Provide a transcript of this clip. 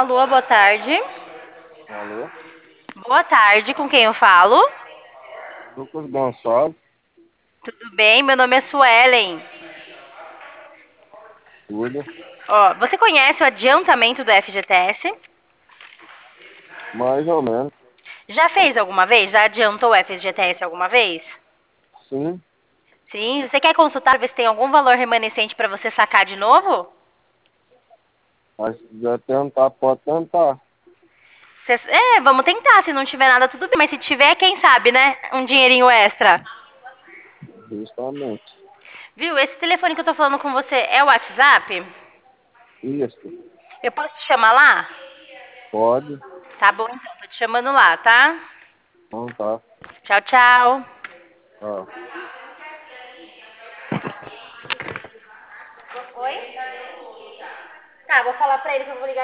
Alô, boa tarde. Alô? Boa tarde, com quem eu falo? Lucas Gonçalves, Tudo bem? Meu nome é Suelen. Túlio, Ó, você conhece o adiantamento do FGTS? mais ou menos. Já fez alguma vez? Já adiantou o FGTS alguma vez? Sim, Sim. Você quer consultar ver se tem algum valor remanescente para você sacar de novo? mas se quiser tentar, pode tentar, Vamos tentar. Se não tiver nada, tudo bem. Mas se tiver, quem sabe, né? Um dinheirinho extra. justamente. Viu? Esse telefone que eu tô falando com você é o WhatsApp? Isso, Eu posso te chamar lá? pode, Tá bom, então. Tô te chamando lá, tá? não tá. Tchau, tchau. Ó. Oi? Tá, vou falar pra ele que eu vou ligar.